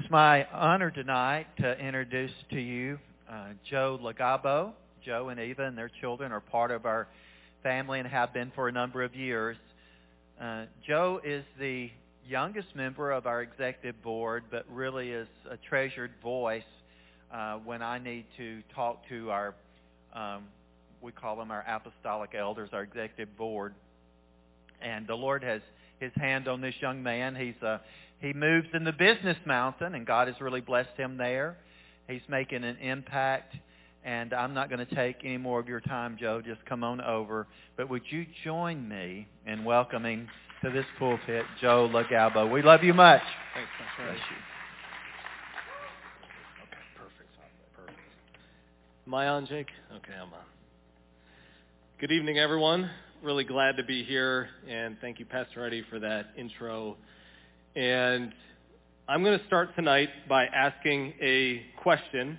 It's my honor tonight to introduce to you Joe Lagabo. Joe and Eva and their children are part of our family and have been for a number of years. Joe is the youngest member of our executive board, but really is a treasured voice when I need to talk to our, we call them our apostolic elders, our executive board. And the Lord has His hand on this young man. He moves in the business mountain, and God has really blessed him there. He's making an impact, and I'm not going to take any more of your time, Joe. Just come on over. But would you join me in welcoming to this pulpit Joe Lagabo? We love you much. Thanks, Pastor. Bless you. Okay, perfect. Am I on, Jake? Okay, I'm on. Good evening, everyone. Really glad to be here, and thank you, Pastor Eddie, for that intro. And I'm going to start tonight by asking a question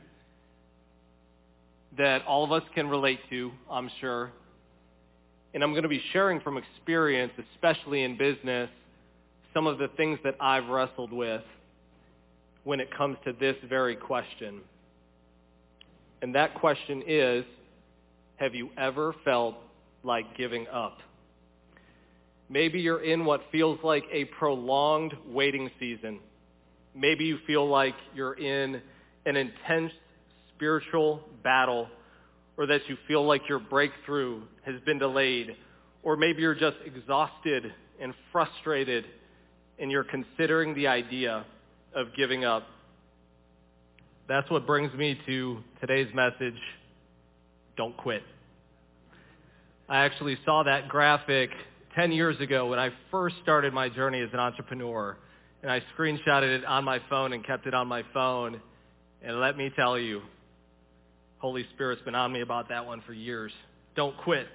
that all of us can relate to, I'm sure. And I'm going to be sharing from experience, especially in business, some of the things that I've wrestled with when it comes to this very question. And that question is, have you ever felt like giving up? Maybe you're in what feels like a prolonged waiting season. Maybe you feel like you're in an intense spiritual battle, or that you feel like your breakthrough has been delayed, or maybe you're just exhausted and frustrated and you're considering the idea of giving up. That's what brings me to today's message, don't quit. I actually saw that graphic 10 years ago when I first started my journey as an entrepreneur, and I screenshotted it on my phone and kept it on my phone. And let me tell you, Holy Spirit's been on me about that one for years. Don't quit.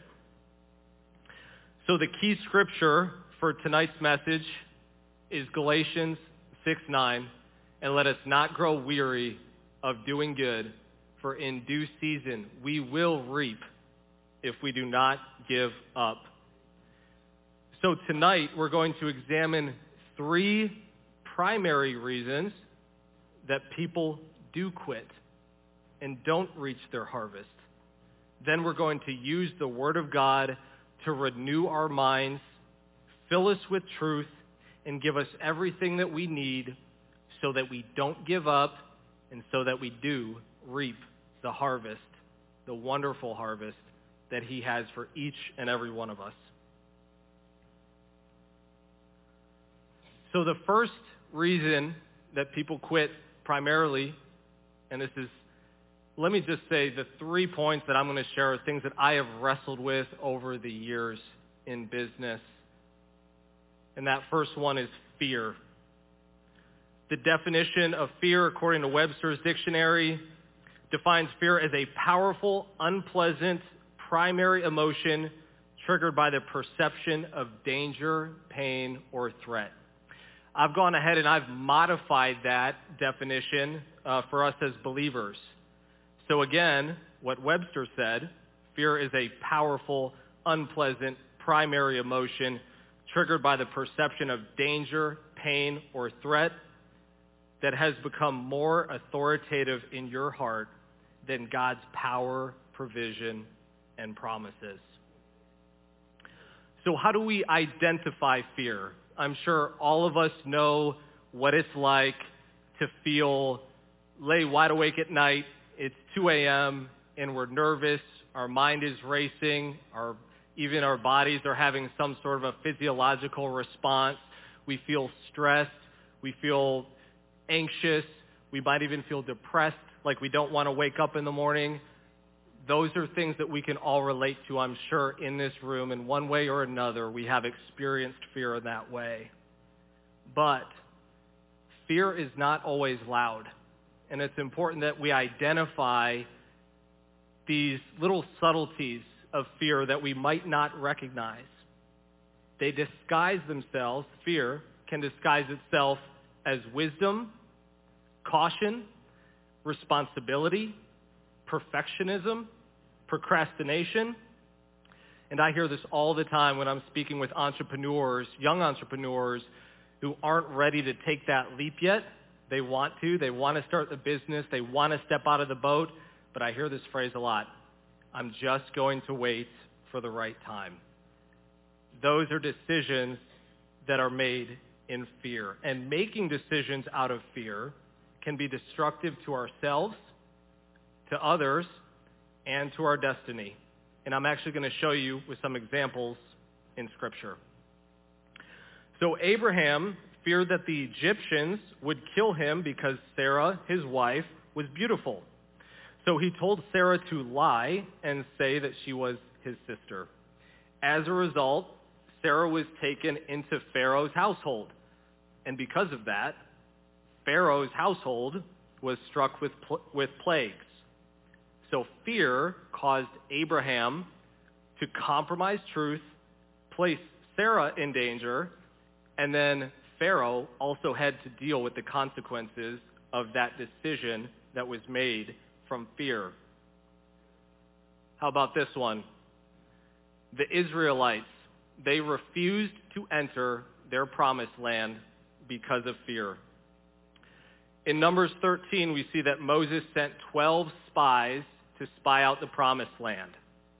So the key scripture for tonight's message is Galatians 6:9, and let us not grow weary of doing good, for in due season we will reap if we do not give up. So tonight we're going to examine 3 primary reasons that people do quit and don't reach their harvest. Then we're going to use the Word of God to renew our minds, fill us with truth, and give us everything that we need so that we don't give up and so that we do reap the harvest, the wonderful harvest that He has for each and every one of us. So the first reason that people quit primarily, and this is, let me just say the 3 points that I'm going to share are things that I have wrestled with over the years in business. And that first one is fear. The definition of fear, according to Webster's dictionary, defines fear as a powerful, unpleasant, primary emotion triggered by the perception of danger, pain, or threat. I've gone ahead and I've modified that definition for us as believers. So again, what Webster said, fear is a powerful, unpleasant, primary emotion triggered by the perception of danger, pain, or threat that has become more authoritative in your heart than God's power, provision, and promises. So how do we identify fear? I'm sure all of us know what it's like to lay wide awake at night. It's 2 a.m. and we're nervous. Our mind is racing. Even our bodies are having some sort of a physiological response. We feel stressed. We feel anxious. We might even feel depressed, like we don't want to wake up in the morning. Those are things that we can all relate to, I'm sure, in this room. In one way or another, we have experienced fear in that way. But fear is not always loud. And it's important that we identify these little subtleties of fear that we might not recognize. They disguise themselves, fear can disguise itself as wisdom, caution, responsibility, perfectionism, procrastination. And I hear this all the time when I'm speaking with entrepreneurs, young entrepreneurs, who aren't ready to take that leap yet They want to start the business, they want to step out of the boat, but I hear this phrase a lot. I'm just going to wait for the right time. Those are decisions that are made in fear. And making decisions out of fear can be destructive to ourselves, to others, and to our destiny. And I'm actually going to show you with some examples in Scripture. So Abraham feared that the Egyptians would kill him because Sarah, his wife, was beautiful. So he told Sarah to lie and say that she was his sister. As a result, Sarah was taken into Pharaoh's household. And because of that, Pharaoh's household was struck with plagues. So fear caused Abraham to compromise truth, place Sarah in danger, and then Pharaoh also had to deal with the consequences of that decision that was made from fear. How about this one? The Israelites, they refused to enter their promised land because of fear. In Numbers 13, we see that Moses sent 12 spies to spy out the promised land.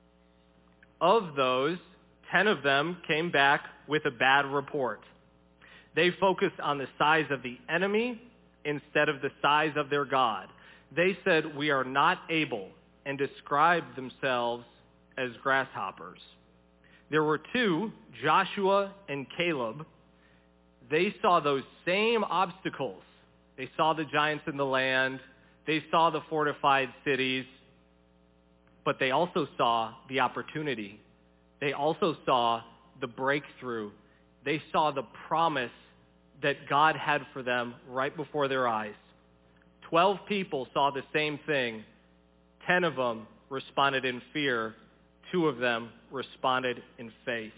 Of those, 10 of them came back with a bad report. They focused on the size of the enemy instead of the size of their God. They said, "We are not able," and described themselves as grasshoppers. There were two, Joshua and Caleb. They saw those same obstacles. They saw the giants in the land. They saw the fortified cities. But they also saw the opportunity. They also saw the breakthrough. They saw the promise that God had for them right before their eyes. 12 people saw the same thing. 10 of them responded in fear. 2 of them responded in faith.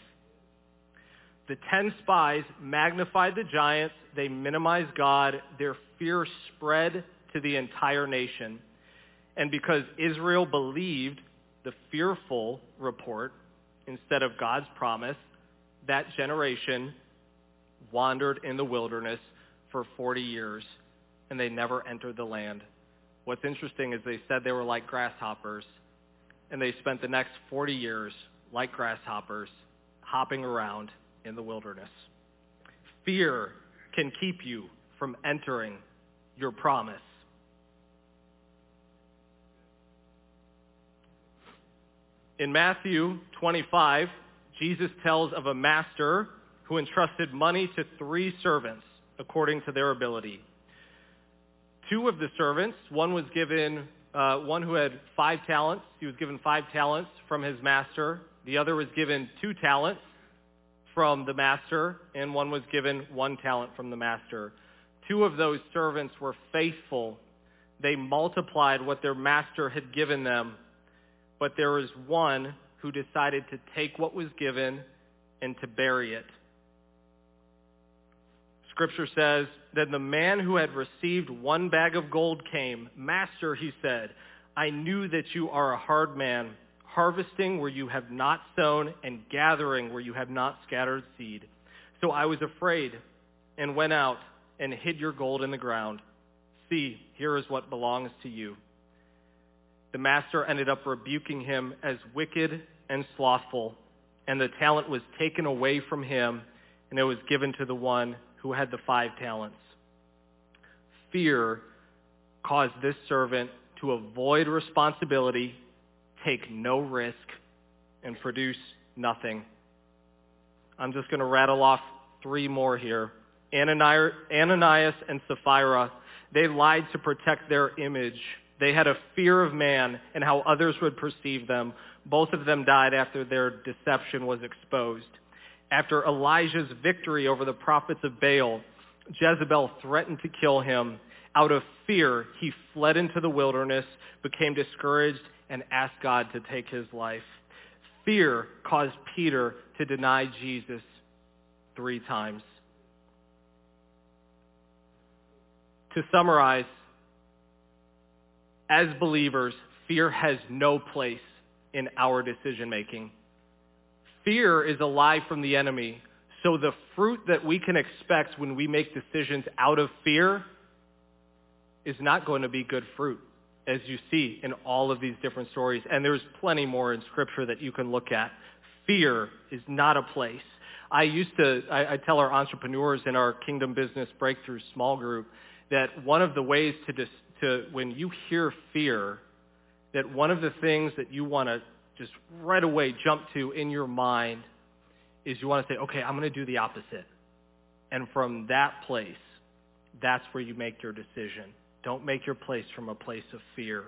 The 10 spies magnified the giants. They minimized God. Their fear spread to the entire nation. And because Israel believed the fearful report instead of God's promise, that generation wandered in the wilderness for 40 years, and they never entered the land. What's interesting is they said they were like grasshoppers, and they spent the next 40 years like grasshoppers, hopping around in the wilderness. Fear can keep you from entering your promise. In Matthew 25, Jesus tells of a master who entrusted money to 3 servants according to their ability. 2 of the servants, one who had 5 talents, he was given 5 talents from his master. The other was given 2 talents from the master, and one was given 1 talent from the master. 2 of those servants were faithful. They multiplied what their master had given them. But there was one who decided to take what was given and to bury it. Scripture says that the man who had received 1 bag of gold came. "Master," he said, "I knew that you are a hard man, harvesting where you have not sown and gathering where you have not scattered seed. So I was afraid and went out and hid your gold in the ground. See, here is what belongs to you." The master ended up rebuking him as wicked and slothful, and the talent was taken away from him, and it was given to the one who had the 5 talents. Fear caused this servant to avoid responsibility, take no risk, and produce nothing. I'm just going to rattle off 3 more here. Ananias and Sapphira, they lied to protect their image. They had a fear of man and how others would perceive them. Both of them died after their deception was exposed. After Elijah's victory over the prophets of Baal, Jezebel threatened to kill him. Out of fear, he fled into the wilderness, became discouraged, and asked God to take his life. Fear caused Peter to deny Jesus 3 times. To summarize, as believers, fear has no place in our decision-making. Fear is a lie from the enemy, so the fruit that we can expect when we make decisions out of fear is not going to be good fruit, as you see in all of these different stories. And there's plenty more in Scripture that you can look at. Fear is not a place. I tell our entrepreneurs in our Kingdom Business Breakthrough small group that one of the ways to when you hear fear, that one of the things that you want to just right away jump to in your mind is you want to say, okay, I'm going to do the opposite. And from that place, that's where you make your decision. Don't make your place from a place of fear.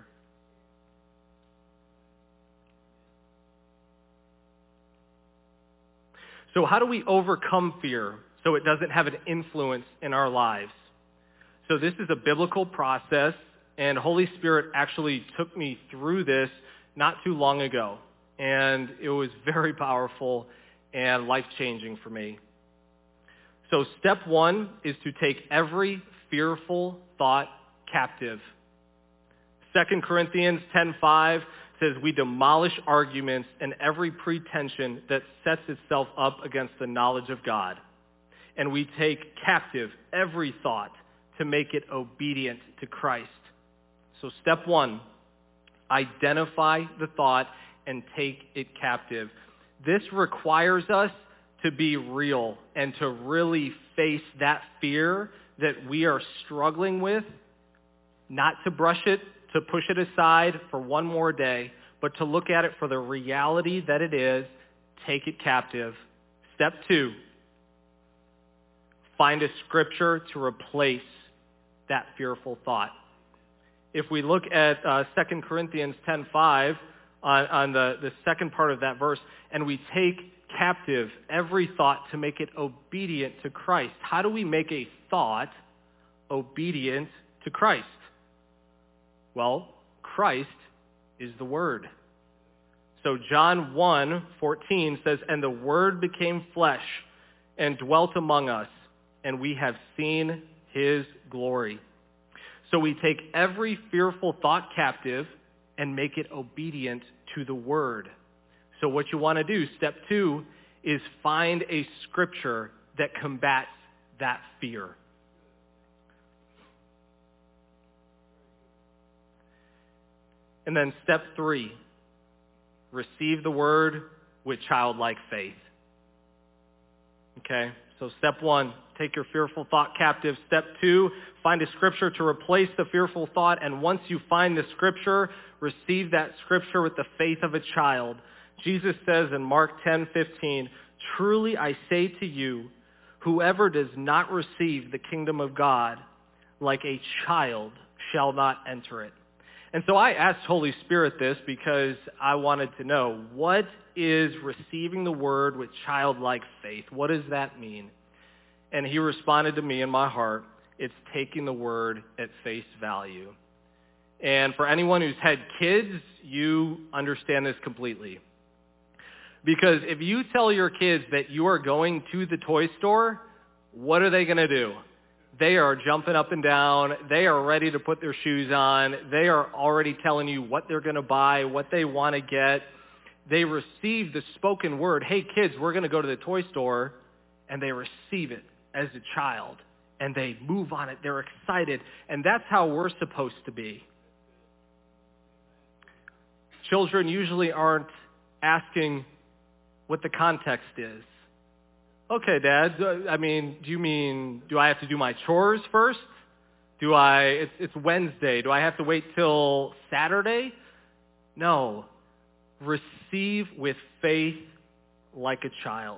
So how do we overcome fear so it doesn't have an influence in our lives? So this is a biblical process, and Holy Spirit actually took me through this not too long ago. And it was very powerful and life-changing for me. So step one is to take every fearful thought captive. 2 Corinthians 10:5 says, we demolish arguments and every pretension that sets itself up against the knowledge of God. And we take captive every thought to make it obedient to Christ. So step one, identify the thought and take it captive. This requires us to be real and to really face that fear that we are struggling with, not to brush it, to push it aside for one more day, but to look at it for the reality that it is, take it captive. Step two, find a scripture to replace that fearful thought. If we look at 2 Corinthians 10:5, on the second part of that verse, and we take captive every thought to make it obedient to Christ. How do we make a thought obedient to Christ? Well, Christ is the Word. So John 1:14 says, and the Word became flesh and dwelt among us, and we have seen his glory. So we take every fearful thought captive and make it obedient to the Word. So what you want to do, step two, is find a scripture that combats that fear. And then step three, receive the Word with childlike faith. Okay, so step one, take your fearful thought captive. Step two, find a scripture to replace the fearful thought. And once you find the scripture, receive that scripture with the faith of a child. Jesus says in Mark 10:15, truly I say to you, whoever does not receive the kingdom of God like a child shall not enter it. And so I asked Holy Spirit this because I wanted to know, what is receiving the Word with childlike faith? What does that mean? And he responded to me in my heart, it's taking the Word at face value. And for anyone who's had kids, you understand this completely. Because if you tell your kids that you are going to the toy store, what are they going to do? They are jumping up and down. They are ready to put their shoes on. They are already telling you what they're going to buy, what they want to get. They receive the spoken word, hey kids, we're going to go to the toy store, and they receive it as a child. And they move on it. They're excited. And that's how we're supposed to be. Children usually aren't asking what the context is. Okay, Dad, do I have to do my chores first? It's Wednesday. Do I have to wait till Saturday? No. Receive with faith like a child.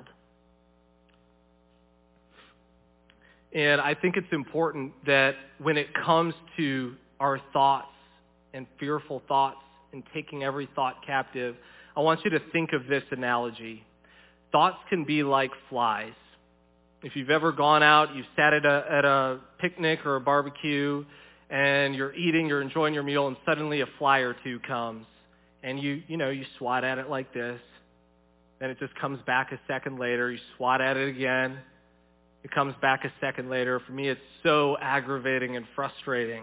And I think it's important that when it comes to our thoughts and fearful thoughts and taking every thought captive, I want you to think of this analogy. Thoughts can be like flies. If you've ever gone out, you've sat at a picnic or a barbecue, and you're eating, you're enjoying your meal, and suddenly a fly or two comes, and you swat at it like this. Then it just comes back a second later. You swat at it again. It comes back a second later. For me, it's so aggravating and frustrating.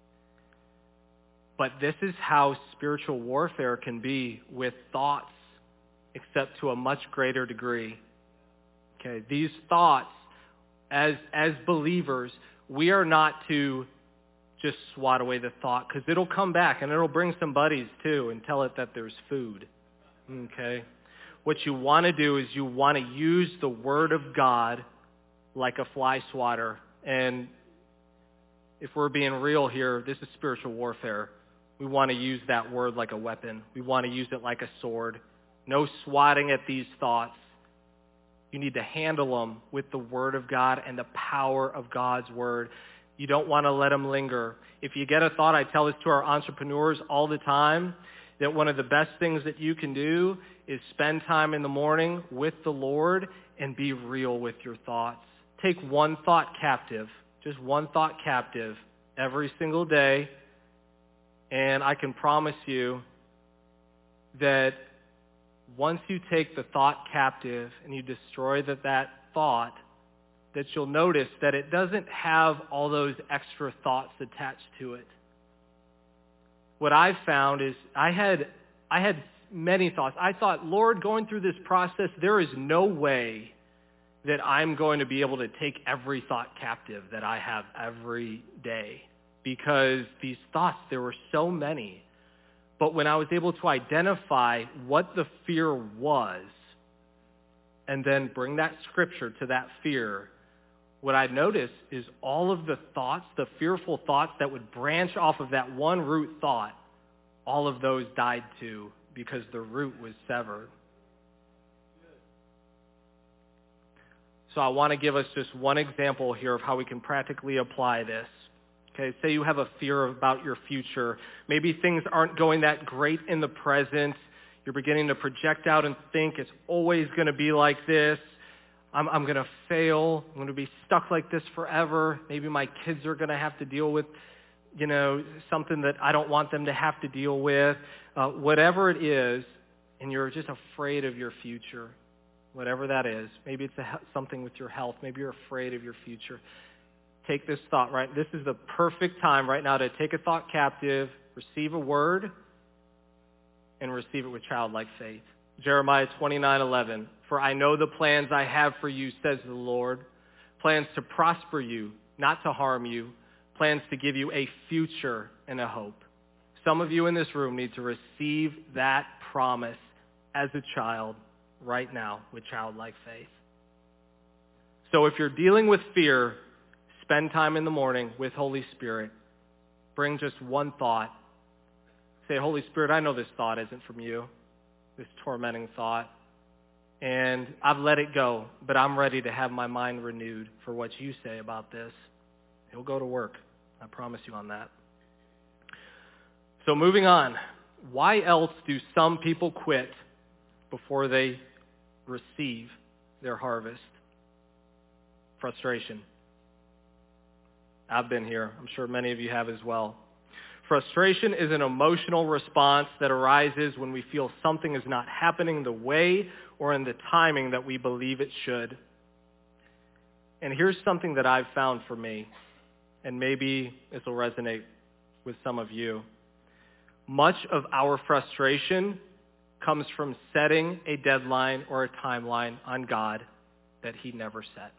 But this is how spiritual warfare can be with thoughts, except to a much greater degree. Okay, these thoughts, as believers, we are not to just swat away the thought, because it'll come back and it'll bring some buddies too and tell it that there's food. Okay? What you want to do is you want to use the Word of God like a fly swatter. And if we're being real here, this is spiritual warfare. We want to use that word like a weapon. We want to use it like a sword. No swatting at these thoughts. You need to handle them with the Word of God and the power of God's Word. You don't want to let them linger. If you get a thought, I tell this to our entrepreneurs all the time, that one of the best things that you can do is spend time in the morning with the Lord and be real with your thoughts. Take one thought captive, just one thought captive every single day, and I can promise you that once you take the thought captive and you destroy that thought, that you'll notice that it doesn't have all those extra thoughts attached to it. What I've found is I had many thoughts. I thought, Lord, going through this process, there is no way that I'm going to be able to take every thought captive that I have every day, because these thoughts, there were so many. But when I was able to identify what the fear was and then bring that scripture to that fear, what I noticed is all of the thoughts, the fearful thoughts that would branch off of that one root thought, all of those died too, because the root was severed. So I want to give us just one example here of how we can practically apply this. Okay, say you have a fear about your future. Maybe things aren't going that great in the present. You're beginning to project out and think it's always going to be like this. I'm going to fail. I'm going to be stuck like this forever. Maybe my kids are going to have to deal with, something that I don't want them to have to deal with. Whatever it is, and you're just afraid of your future. Whatever that is. Maybe it's something with your health. Maybe you're afraid of your future. Take this thought, right? This is the perfect time right now to take a thought captive, receive a word, and receive it with childlike faith. Jeremiah 29:11. For I know the plans I have for you, says the Lord. Plans to prosper you, not to harm you. Plans to give you a future and a hope. Some of you in this room need to receive that promise as a child right now with childlike faith. So if you're dealing with fear, spend time in the morning with Holy Spirit. Bring just one thought. Say, Holy Spirit, I know this thought isn't from you, this tormenting thought, and I've let it go, but I'm ready to have my mind renewed for what you say about this. It'll go to work. I promise you on that. So moving on, why else do some people quit before they receive their harvest? Frustration. I've been here. I'm sure many of you have as well. Frustration is an emotional response that arises when we feel something is not happening the way or in the timing that we believe it should. And here's something that I've found for me, and maybe this will resonate with some of you. Much of our frustration comes from setting a deadline or a timeline on God that he never set.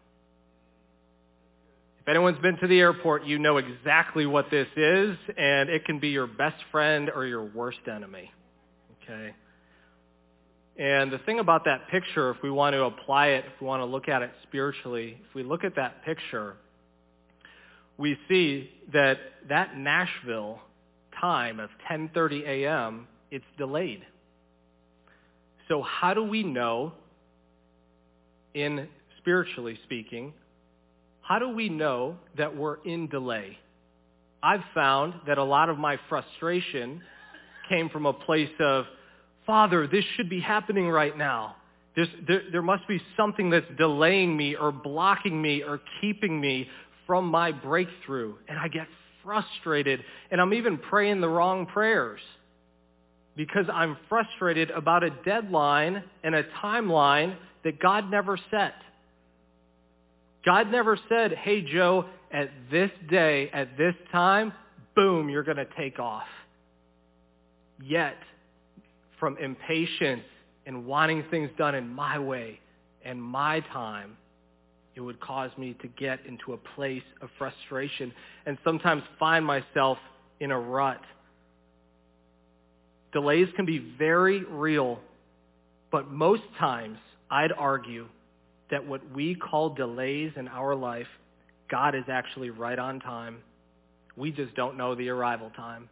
If anyone's been to the airport, you know exactly what this is, and it can be your best friend or your worst enemy. Okay? And the thing about that picture, if we want to apply it, if we want to look at it spiritually, if we look at that picture, we see that Nashville time of 10:30 a.m., it's delayed. So how do we know, in spiritually speaking, how do we know that we're in delay? I've found that a lot of my frustration came from a place of, Father, this should be happening right now. There must be something that's delaying me or blocking me or keeping me from my breakthrough. And I get frustrated, and I'm even praying the wrong prayers because I'm frustrated about a deadline and a timeline that God never set. God never said, hey, Joe, at this day, at this time, boom, you're going to take off. Yet, from impatience and wanting things done in my way and my time, It would cause me to get into a place of frustration and sometimes find myself in a rut. Delays can be very real, but most times I'd argue that what we call delays in our life, God is actually right on time. We just don't know the arrival time.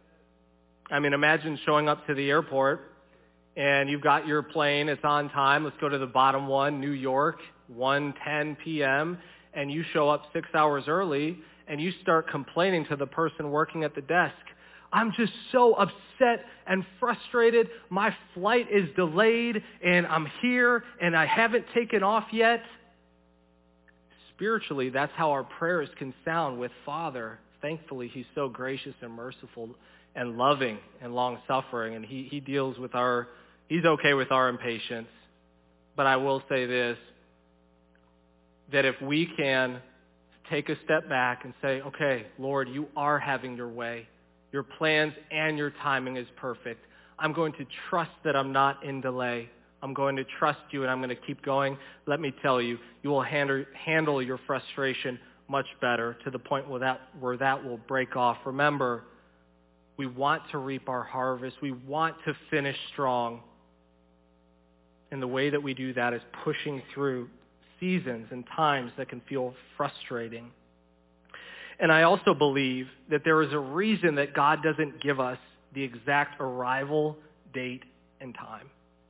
I mean, imagine showing up to the airport and you've got your plane, it's on time. Let's go to the bottom one, New York, 1:10 p.m., and you show up 6 hours early and you start complaining to the person working at the desk. I'm just so upset and frustrated. My flight is delayed and I'm here and I haven't taken off yet. Spiritually, that's how our prayers can sound with Father. Thankfully, he's so gracious and merciful and loving and long-suffering, and he deals with he's okay with our impatience. But I will say this, that if we can take a step back and say, okay, Lord, you are having your way. Your plans and your timing is perfect. I'm going to trust that I'm not in delay. I'm going to trust you and I'm going to keep going. Let me tell you, you will handle your frustration much better to the point where that will break off. Remember, we want to reap our harvest. We want to finish strong. And the way that we do that is pushing through seasons and times that can feel frustrating. And I also believe that there is a reason that God doesn't give us the exact arrival date and time.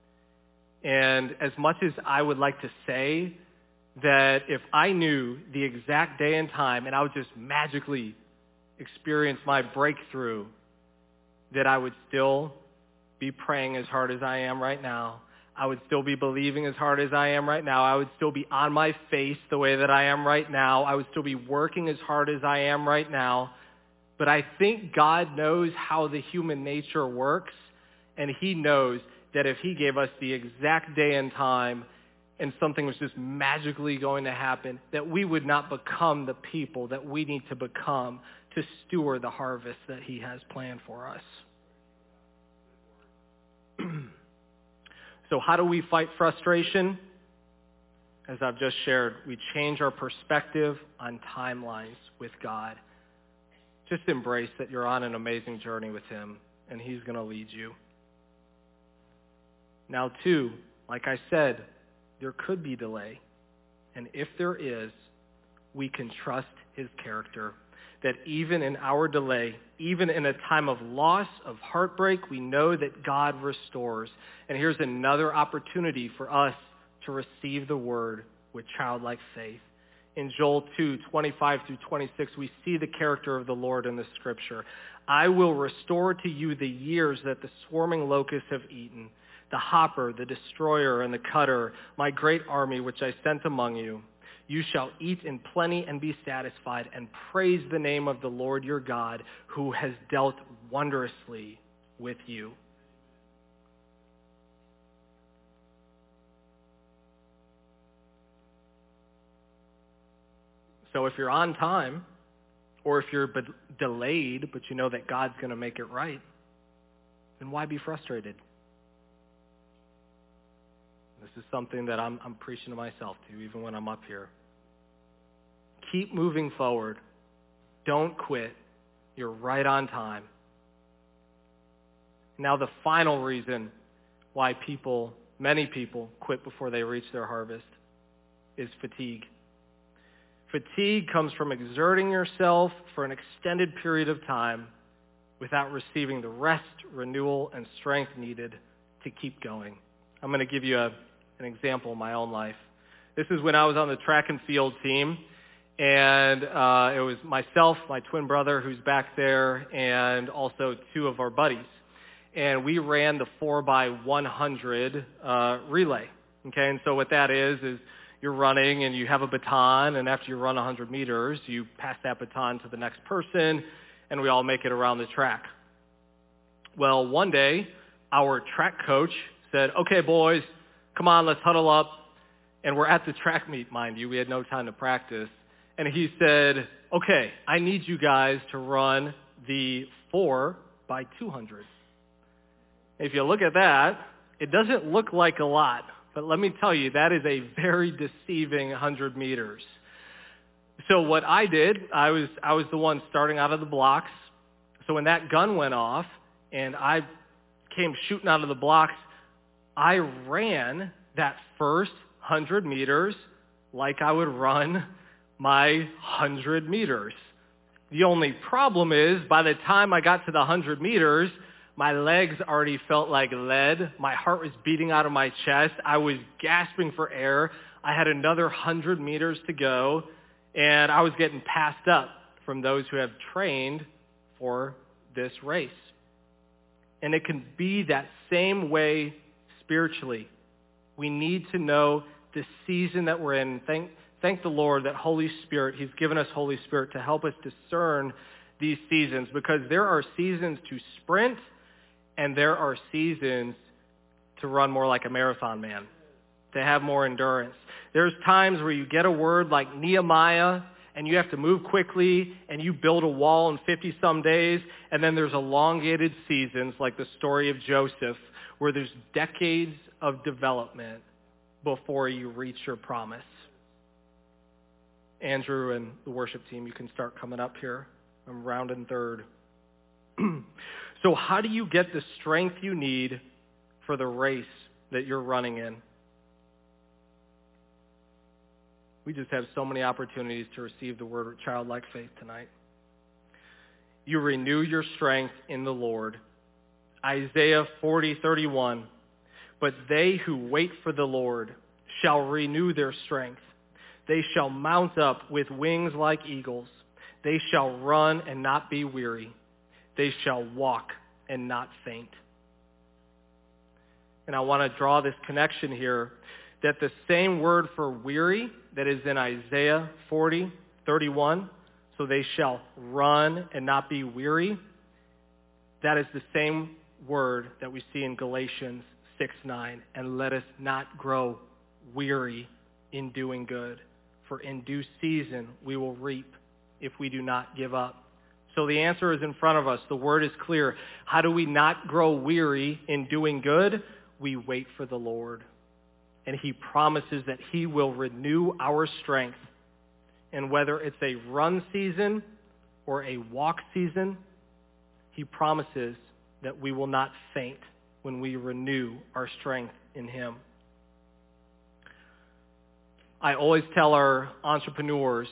And as much as I would like to say that if I knew the exact day and time and I would just magically experience my breakthrough, that I would still be praying as hard as I am right now. I would still be believing as hard as I am right now. I would still be on my face the way that I am right now. I would still be working as hard as I am right now. But I think God knows how the human nature works, and he knows that if he gave us the exact day and time and something was just magically going to happen, that we would not become the people that we need to become to steward the harvest that he has planned for us. So how do we fight frustration? As I've just shared, we change our perspective on timelines with God. Just embrace that you're on an amazing journey with him, and he's going to lead you. Now, too, like I said, there could be delay. And if there is, we can trust his character. That even in our delay, even in a time of loss, of heartbreak, we know that God restores. And here's another opportunity for us to receive the word with childlike faith. In Joel 2:25-26, we see the character of the Lord in the scripture. I will restore to you the years that the swarming locusts have eaten, the hopper, the destroyer, and the cutter, my great army which I sent among you. You shall eat in plenty and be satisfied, and praise the name of the Lord your God, who has dealt wondrously with you. So if you're on time, or if you're delayed, but you know that God's going to make it right, then why be frustrated? This is something that I'm preaching to myself too, even when I'm up here. Keep moving forward. Don't quit. You're right on time. Now the final reason why many people quit before they reach their harvest is fatigue. Fatigue comes from exerting yourself for an extended period of time without receiving the rest, renewal, and strength needed to keep going. I'm going to give you an example in my own life. This is when I was on the track and field team, and it was myself, my twin brother who's back there, and also two of our buddies. And we ran the 4x100 relay. Okay, and so what that is you're running and you have a baton, and after you run 100 meters, you pass that baton to the next person, and we all make it around the track. Well, one day, our track coach said, okay, boys, come on, let's huddle up. And we're at the track meet, mind you. We had no time to practice. And he said, okay, I need you guys to run the 4x200. If you look at that, it doesn't look like a lot, But let me tell you, that is a very deceiving 100 meters. So what I did, I was the one starting out of the blocks. So when that gun went off and I came shooting out of the blocks, I ran that first 100 meters like I would run my 100 meters. The only problem is by the time I got to the 100 meters, my legs already felt like lead. My heart was beating out of my chest. I was gasping for air. I had another 100 meters to go, and I was getting passed up from those who have trained for this race. And it can be that same way spiritually. We need to know the season that we're in. Thank the Lord that Holy Spirit, He's given us Holy Spirit to help us discern these seasons, because there are seasons to sprint and there are seasons to run more like a marathon man, to have more endurance. There's times where you get a word like Nehemiah and you have to move quickly and you build a wall in 50-some days, and then there's elongated seasons like the story of Joseph where there's decades of development before you reach your promise. Andrew and the worship team, you can start coming up here. I'm rounding third. So how do you get the strength you need for the race that you're running in? We just have so many opportunities to receive the word of childlike faith tonight. You renew your strength in the Lord. Isaiah 40:31. But they who wait for the Lord shall renew their strength. They shall mount up with wings like eagles. They shall run and not be weary. They shall walk and not faint. And I want to draw this connection here that the same word for weary that is in Isaiah 40:31, so they shall run and not be weary, that is the same word that we see in Galatians 6:9. And let us not grow weary in doing good, for in due season we will reap if we do not give up. So the answer is in front of us. The word is clear. How do we not grow weary in doing good? We wait for the Lord. And He promises that He will renew our strength. And whether it's a run season or a walk season, He promises that we will not faint when we renew our strength in Him. I always tell our entrepreneurs,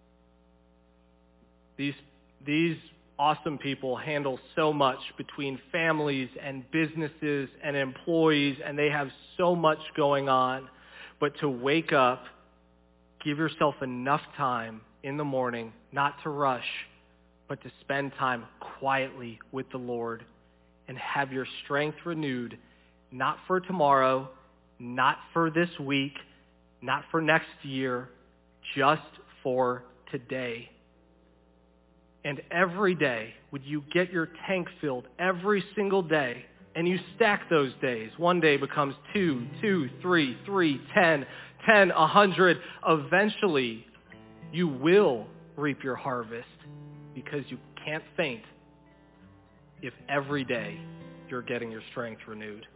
these awesome people handle so much between families and businesses and employees, and they have so much going on. But to wake up, give yourself enough time in the morning, not to rush, but to spend time quietly with the Lord and have your strength renewed, not for tomorrow, not for this week, not for next year, just for today. And every day, would you get your tank filled every single day, and you stack those days. One day becomes 2, 3, 10, 100. Eventually, you will reap your harvest, because you can't faint if every day you're getting your strength renewed.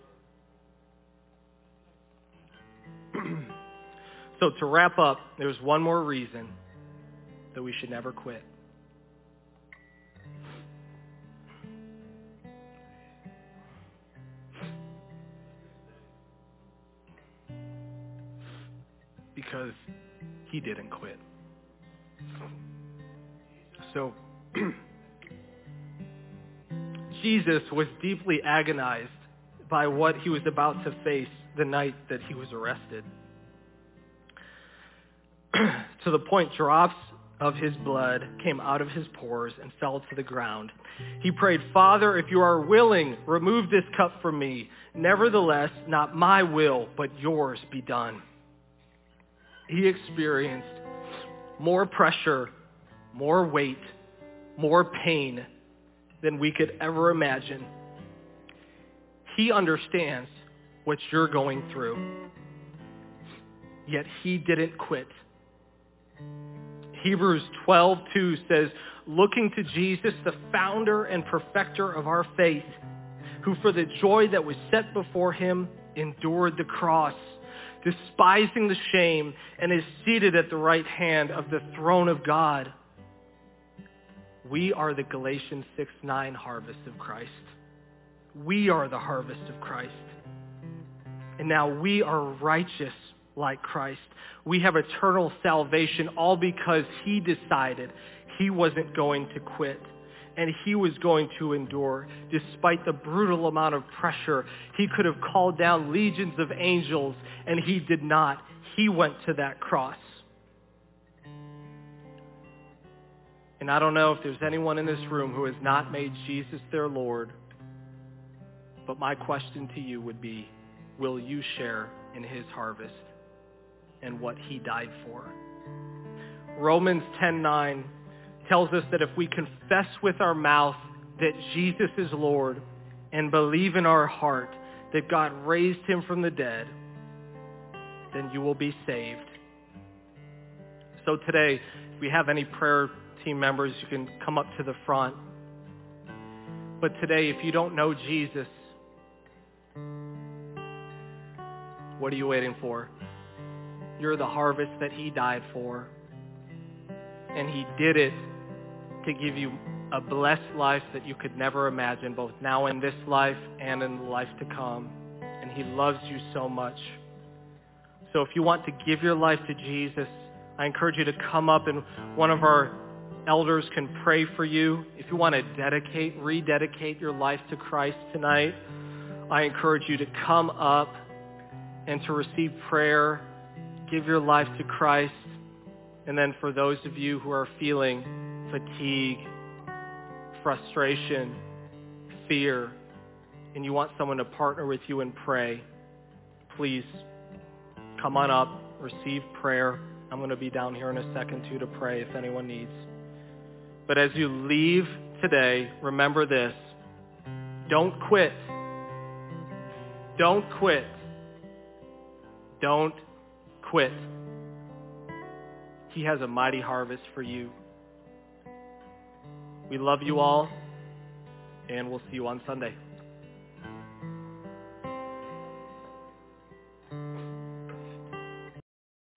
So to wrap up, there's one more reason that we should never quit. Because He didn't quit. So Jesus was deeply agonized by what He was about to face the night that He was arrested. To the point drops of His blood came out of His pores and fell to the ground. He prayed, "Father, if you are willing, remove this cup from me. Nevertheless, not my will, but yours be done." He experienced more pressure, more weight, more pain than we could ever imagine. He understands what you're going through, yet He didn't quit. Hebrews 12:2 says, "Looking to Jesus, the founder and perfecter of our faith, who for the joy that was set before Him endured the cross, despising the shame, and is seated at the right hand of the throne of God. We are the Galatians 6:9 harvest of Christ. We are the harvest of Christ. And now we are righteous like Christ. We have eternal salvation all because he decided he wasn't going to quit. And he was going to endure. Despite the brutal amount of pressure, he could have called down legions of angels, and he did not. He went to that cross. And I don't know if there's anyone in this room who has not made Jesus their Lord, but my question to you would be, will you share in his harvest and what he died for? Romans 10:9 tells us that if we confess with our mouth that Jesus is Lord and believe in our heart that God raised him from the dead, then you will be saved. So today, if we have any prayer team members, you can come up to the front. But today, if you don't know Jesus, what are you waiting for? You're the harvest that he died for. And he did it to give you a blessed life that you could never imagine, both now in this life and in the life to come. And he loves you so much. So if you want to give your life to Jesus, I encourage you to come up and one of our elders can pray for you. If you want to rededicate your life to Christ tonight, I encourage you to come up and to receive prayer, give your life to Christ. And then for those of you who are feeling fatigue, frustration, fear, and you want someone to partner with you and pray, please come on up, receive prayer. I'm going to be down here in a second too to pray if anyone needs. But as you leave today, remember this. Don't quit. Don't quit. Don't quit. He has a mighty harvest for you. We love you all, and we'll see you on Sunday.